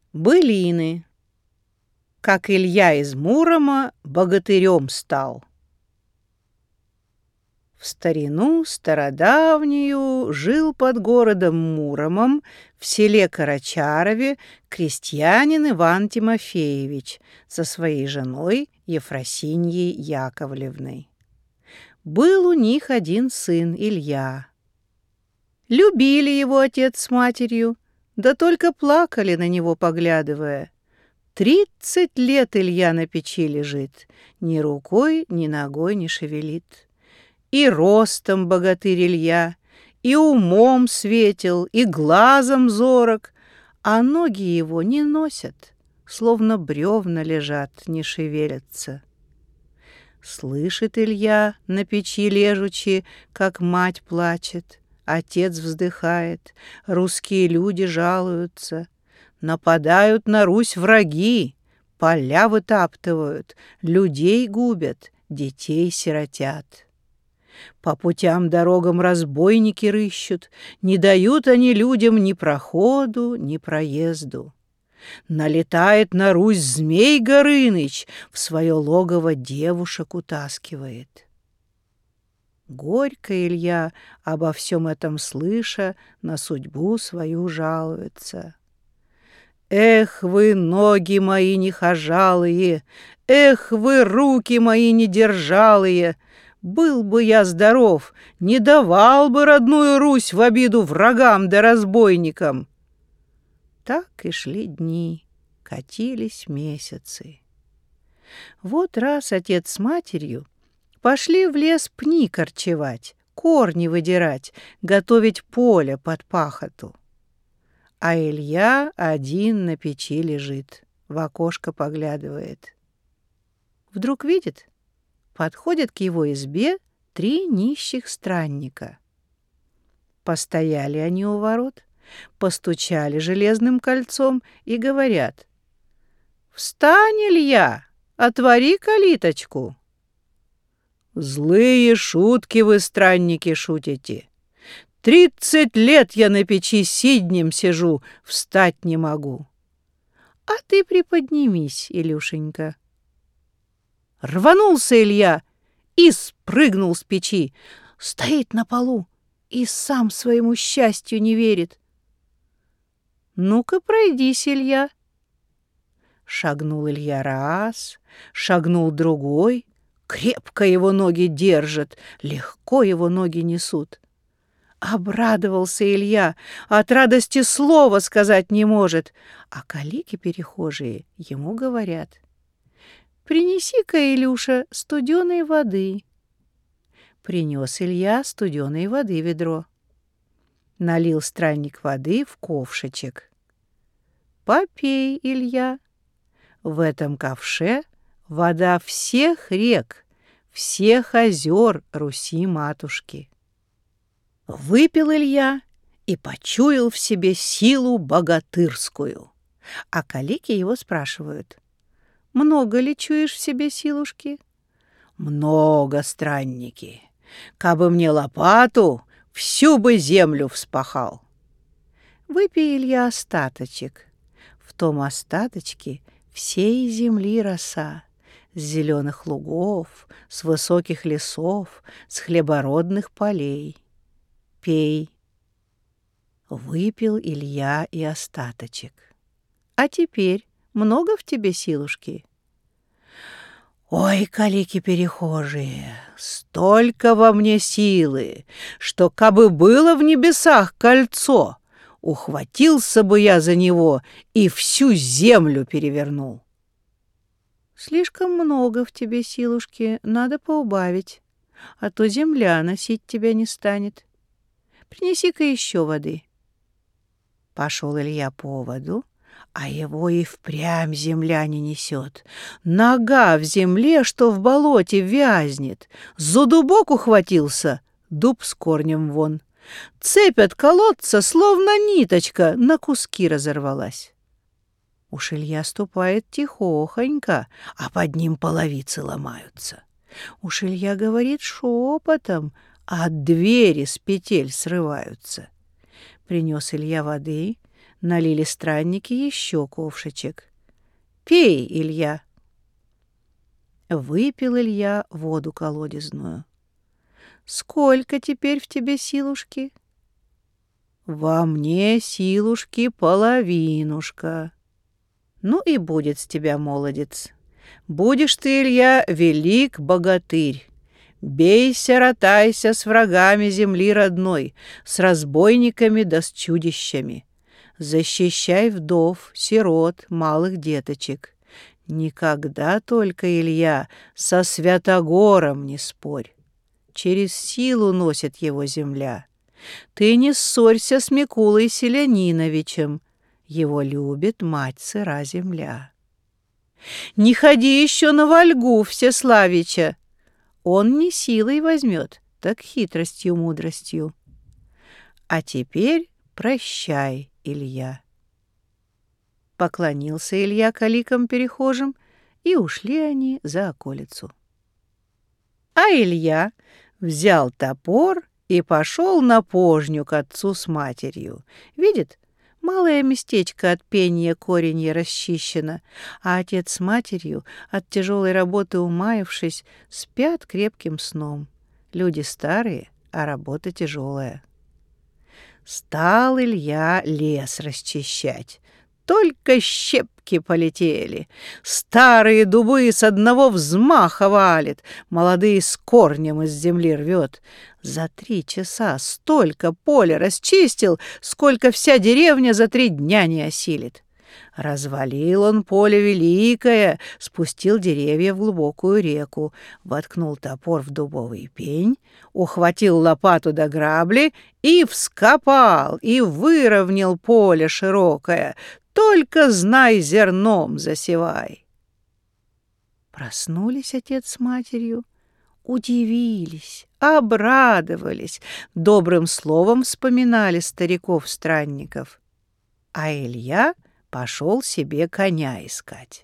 Былины. Как Илья из Мурома богатырем стал. В старину стародавнюю жил под городом Муромом в селе Карачарове крестьянин Иван Тимофеевич со своей женой Ефросиньей Яковлевной. Был у них один сын Илья. Любили его отец с матерью, да только плакали на него, поглядывая. 30 лет Илья на печи лежит, ни рукой, ни ногой не шевелит. И ростом богатырь Илья, и умом светел, и глазом зорок, а ноги его не носят, словно бревна лежат, не шевелятся. Слышит Илья на печи лежучи, как мать плачет, отец вздыхает, русские люди жалуются. Нападают на Русь враги, поля вытаптывают, людей губят, детей сиротят. По путям-дорогам разбойники рыщут, не дают они людям ни проходу, ни проезду. Налетает на Русь змей Горыныч, в свое логово девушек утаскивает. Горько Илья, обо всем этом слыша, на судьбу свою жалуется. Эх вы, ноги мои нехожалые, эх вы, руки мои недержалые! Был бы я здоров, не давал бы родную Русь в обиду врагам да разбойникам. Так и шли дни, катились месяцы. Вот раз отец с матерью пошли в лес пни корчевать, корни выдирать, готовить поле под пахоту. А Илья один на печи лежит, в окошко поглядывает. Вдруг видит, подходят к его избе 3 нищих странника. Постояли они у ворот, постучали железным кольцом и говорят: «Встань, Илья, отвори калиточку». «Злые шутки вы, странники, шутите. 30 лет я на печи сиднем сижу, встать не могу». «А ты приподнимись, Илюшенька». Рванулся Илья и спрыгнул с печи. Стоит на полу и сам своему счастью не верит. «Ну-ка, пройдись, Илья». Шагнул Илья раз, шагнул другой. Крепко его ноги держат, легко его ноги несут. Обрадовался Илья, от радости слова сказать не может, а калики-перехожие ему говорят: «Принеси-ка, Илюша, студеной воды». Принес Илья студеной воды ведро. Налил странник воды в ковшичек. «Попей, Илья. В этом ковше вода всех рек, всех озер Руси-матушки». Выпил Илья и почуял в себе силу богатырскую. А калики его спрашивают: «Много ли чуешь в себе силушки?» «Много, странники. Кабы мне лопату, всю бы землю вспахал». Выпей, Илья, остаточек. В том остаточке всей земли роса, с зеленых лугов, с высоких лесов, с хлебородных полей. Пей. Выпил Илья и остаточек. А теперь много в тебе силушки? Ой, калики-перехожие, столько во мне силы, что кабы было в небесах кольцо, ухватился бы я за него и всю землю перевернул. Слишком много в тебе силушки, надо поубавить, а то земля носить тебя не станет. Принеси-ка еще воды. Пошел Илья по воду, а его и впрямь земля не несет. Нога в земле, что в болоте вязнет. За дубок ухватился, дуб с корнем вон. Цепь от колодца, словно ниточка, на куски разорвалась. Уж Илья ступает тихохонько, а под ним половицы ломаются. Уж Илья говорит шепотом, а двери с петель срываются. Принес Илья воды, Налили странники еще ковшичек. «Пей, Илья!» Выпил Илья воду колодезную. «Сколько теперь в тебе силушки?» «Во мне силушки половинушка». «Ну и будет с тебя, молодец. Будешь ты, Илья, велик богатырь. Бейся, ротайся с врагами земли родной, с разбойниками да с чудищами. Защищай вдов, сирот, малых деточек. Никогда только, Илья, со Святогором не спорь. Через силу носит его земля. Ты не ссорься с Микулой Селяниновичем. Его любит мать сыра земля. Не ходи еще на Вольгу Всеславича. Он не силой возьмет, так хитростью, мудростью. А теперь прощай, Илья». Поклонился Илья каликам перехожим, и ушли они за околицу. А Илья взял топор и пошел на пожню к отцу с матерью. Видит, малое местечко от пенья коренья расчищено, а отец с матерью, от тяжелой работы умаявшись, спят крепким сном. Люди старые, а работа тяжелая. Стал Илья лес расчищать. Только щепки полетели. Старые дубы с одного взмаха валит, молодые с корнем из земли рвет. За 3 часа столько поля расчистил, сколько вся деревня за 3 дня не осилит. Развалил он поле великое, спустил деревья в глубокую реку, воткнул топор в дубовый пень, ухватил лопату до грабли и вскопал, и выровнял поле широкое. Только знай, зерном засевай. Проснулись отец с матерью, удивились, обрадовались, добрым словом вспоминали стариков-странников. А Илья пошел себе коня искать.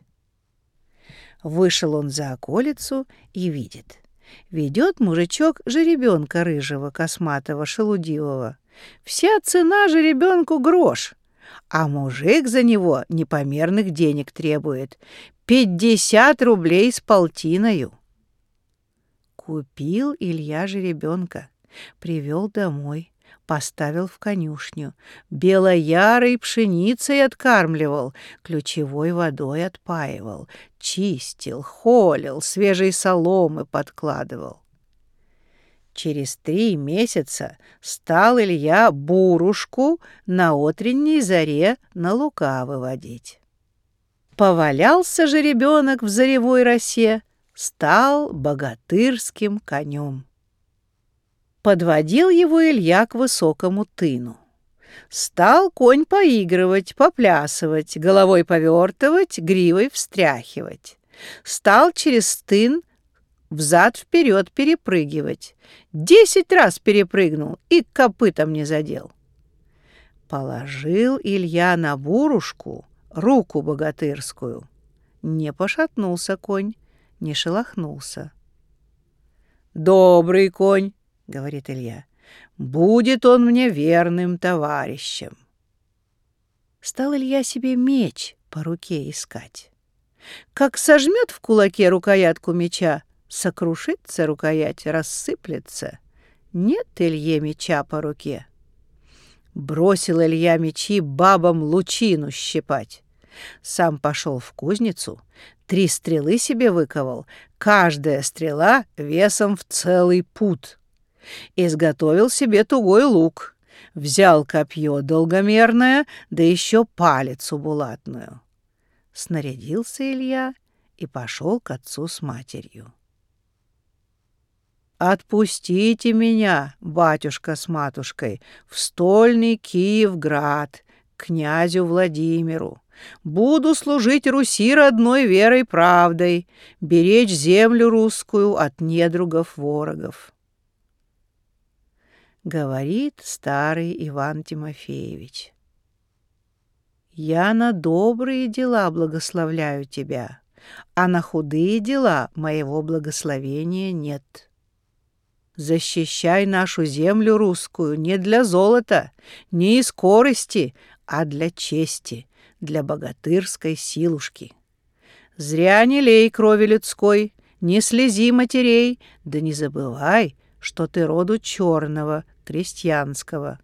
Вышел он за околицу и видит. Ведет мужичок жеребенка рыжего, косматого, шелудивого. Вся цена жеребенку грош, а мужик за него непомерных денег требует. 50 рублей с полтиною. Купил Илья жеребенка, привел домой, поставил в конюшню, белоярой пшеницей откармливал, ключевой водой отпаивал, чистил, холил, свежей соломы подкладывал. Через 3 месяца стал Илья бурушку на утренней заре на луга выводить. Повалялся же ребенок в заревой росе, стал богатырским конем. Подводил его Илья к высокому тыну. Стал конь поигрывать, поплясывать, головой повертывать, гривой встряхивать. Стал через тын взад-вперед перепрыгивать. 10 раз перепрыгнул и копытом не задел. Положил Илья на бурушку руку богатырскую. Не пошатнулся конь, не шелохнулся. «Добрый конь», — говорит Илья, — «будет он мне верным товарищем». Стал Илья себе меч по руке искать. Как сожмет в кулаке рукоятку меча, сокрушится рукоять, рассыплется. Нет Илье меча по руке. Бросил Илья мечи бабам лучину щипать. Сам пошел в кузницу, 3 стрелы себе выковал, каждая стрела весом в целый пуд. Изготовил себе тугой лук, взял копье долгомерное, да еще палицу булатную. Снарядился Илья и пошел к отцу с матерью. «Отпустите меня, батюшка с матушкой, в стольный Киевград, к князю Владимиру. Буду служить Руси родной верой правдой, беречь землю русскую от недругов-ворогов». Говорит старый Иван Тимофеевич: «Я на добрые дела благословляю тебя, а на худые дела моего благословения нет». защищай нашу землю русскую не для золота, не из скорости, а для чести, для богатырской силушки. Зря не лей крови людской, не слези матерей, да не забывай, что ты роду черного, крестьянского».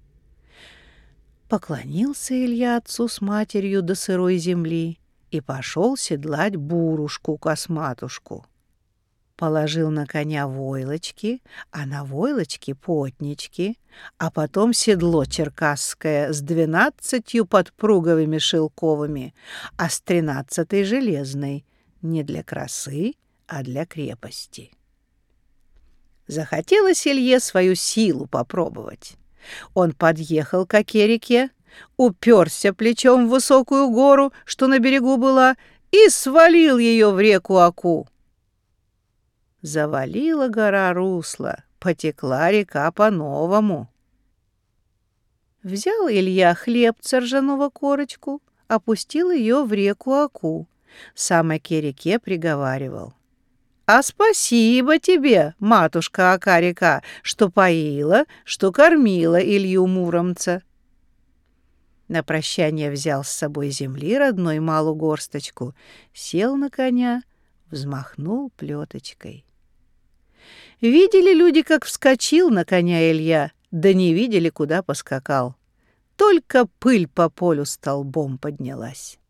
Поклонился Илья отцу с матерью до сырой земли и пошел седлать бурушку-косматушку. Положил на коня войлочки, а на войлочки потнички, а потом седло черкасское с 12 подпруговыми шелковыми, а с 13 железной, не для красы, а для крепости. Захотелось Илье свою силу попробовать. Он подъехал к оке-реке, уперся плечом в высокую гору, что на берегу была, и свалил ее в реку Оку. Завалила гора русло, потекла река по-новому. Взял Илья хлебца ржаного корочку, опустил ее в реку Оку, сам оке-реке приговаривал: «А спасибо тебе, матушка Ока-река, что поила, что кормила Илью Муромца». На прощание взял с собой земли родной малую горсточку, сел на коня, взмахнул плеточкой. Видели люди, как вскочил на коня Илья, да не видели, куда поскакал. Только пыль по полю столбом поднялась.